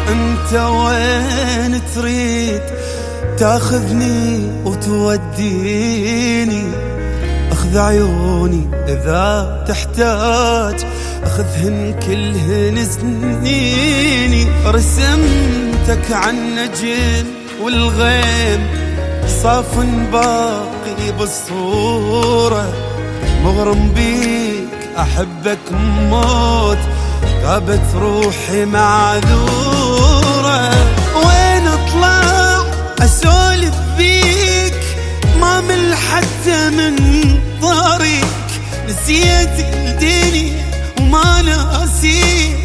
انت وين تريد تاخذني وتوديني؟ اخذ عيوني اذا تحتاج، اخذهن كلهن سنيني. رسمتك عالنجم والغيم صاف باقي بالصورة، مغرم بيك احبك موت، غابت روحي معذورة. وين اطلع اسولف بيك ما مل حتى من طريق، نسيت الدنيا وما ناسيك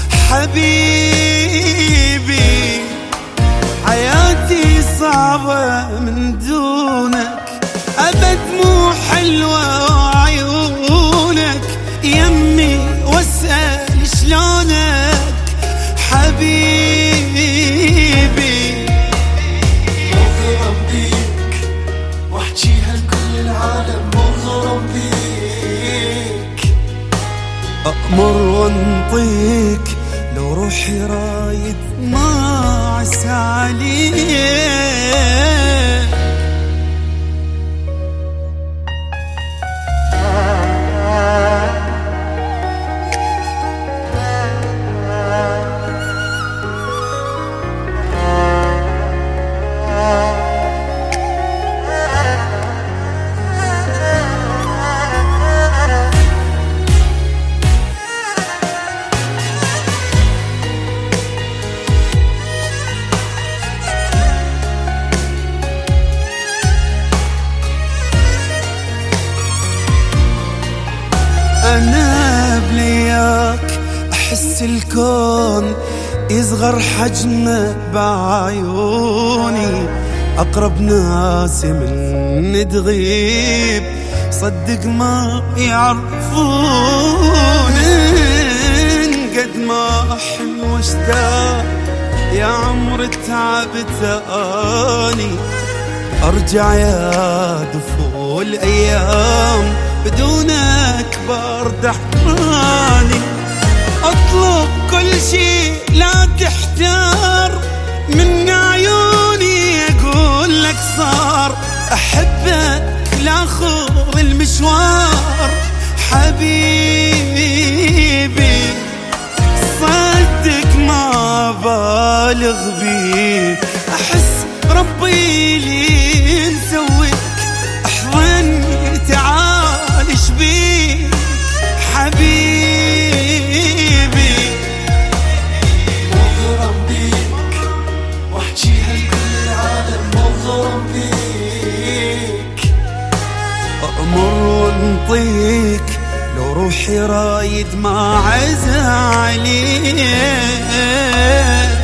حبيبي. حياتي صعبة من دونك، أبد مو حلوة وعيونك يمي، واسأل شلونك حبيبي. مغرم بيك واحجيها لكل العالم، مغرم بيك. أأمر وانطيك لو روحي رايد ما عسى عليك. أنا بلياك أحس الكون يصغر حجمه بعيوني، أقرب ناس من تغيب صدق ما يعرفوني. قد ما أحن واشتاق يا عمر تعبت أني، أرجع يا دفو الأيام بدونك برد أحضاني. أطلب كل شي لا تحتار من عيوني، أقول لك صار أحبك لآخر المشوار حبيبي. صدق ما بالغ بيك، أحس ربي لي مسويك، احضني تعال شبيك حبيبي. مغرم بيك واحجيها لكل العالم، مغرم بيك. أأمر وانطيك لو روحي رايد ما عزى عليك.